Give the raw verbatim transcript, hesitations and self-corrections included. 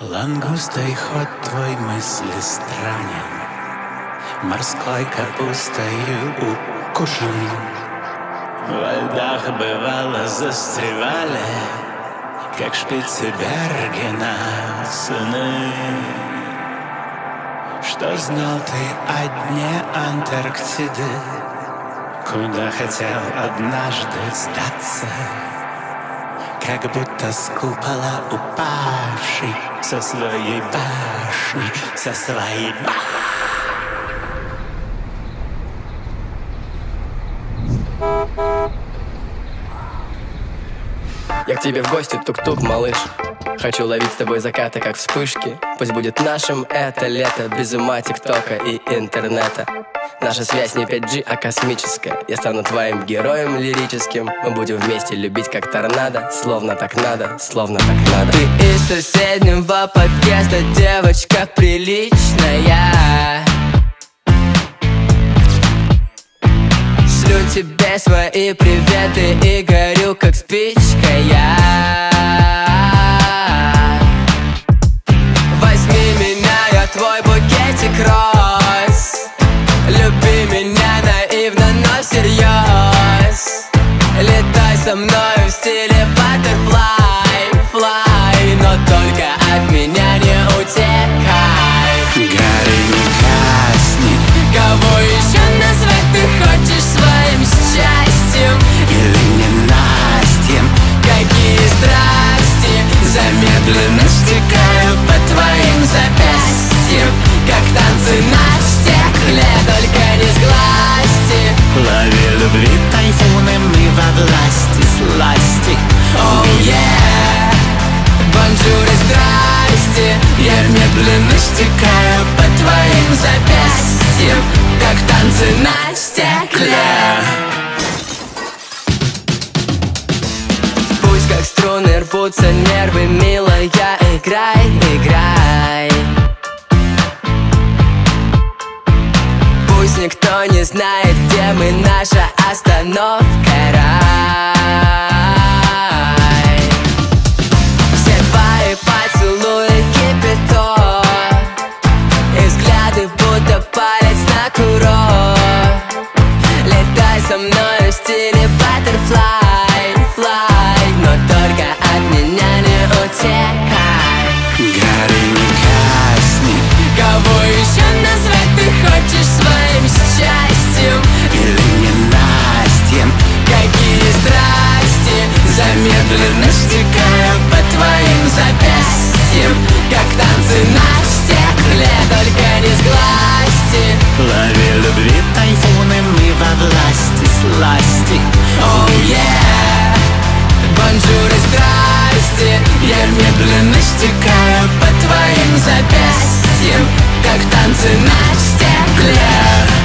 Лангустой ход твой мысли странен, морской капустою укушен. Во льдах бывало застревали, как шпицы Бергена сыны. Что знал ты о дне Антарктиды, куда хотел однажды сдаться? Как будто с купола упавший со своей башни, со своей башни. Я к тебе в гости, тук-тук, малыш. Хочу ловить с тобой закаты, как вспышки. Пусть будет нашим это лето, без ума тиктока и интернета. Наша связь не пять джи, а космическая. Я стану твоим героем лирическим. Мы будем вместе любить как торнадо. Словно так надо, словно так надо. Ты из соседнего подъезда, девочка приличная. Шлю тебе свои приветы и горю как спичка я. Возьми меня, я твой букетик роз. Люби меня наивно, но всерьез. Летай со мной в стиле butterfly, fly, но только от меня не утекай. Гори, не касни. Кого еще назвать ты хочешь своим счастьем? Или ненастьем? Какие страсти замедленно стекают по твоим запястьям, как танцы на стекле, только не сглазьте. Лови любви тайфуны, мы во власти сласти. Oh yeah, бонжур и здрасте. Я медленно стекаю по твоим запястьям, как танцы на стекле. Пусть как струны рвутся нервы, милая, играй, играй. Пусть никто не знает, где мы, наша остановка, рай. Все твои поцелуи кипяток, и взгляды будто палец на курок. Летай со мной в стиле butterfly, fly, но только от меня не утекай. Гори, не касни. Кого еще назвать ты хочешь своим счастьем? Или ненастьем? Какие страсти замедленно стекают по твоим запястьям, как танцы на стекле, только не сглазьте. Лови любви тайфуны, мы во власти сласти. Oh yeah, бонжур и здрасте. Я медленно стекаю по твоим запястьям, как танцы на стекле.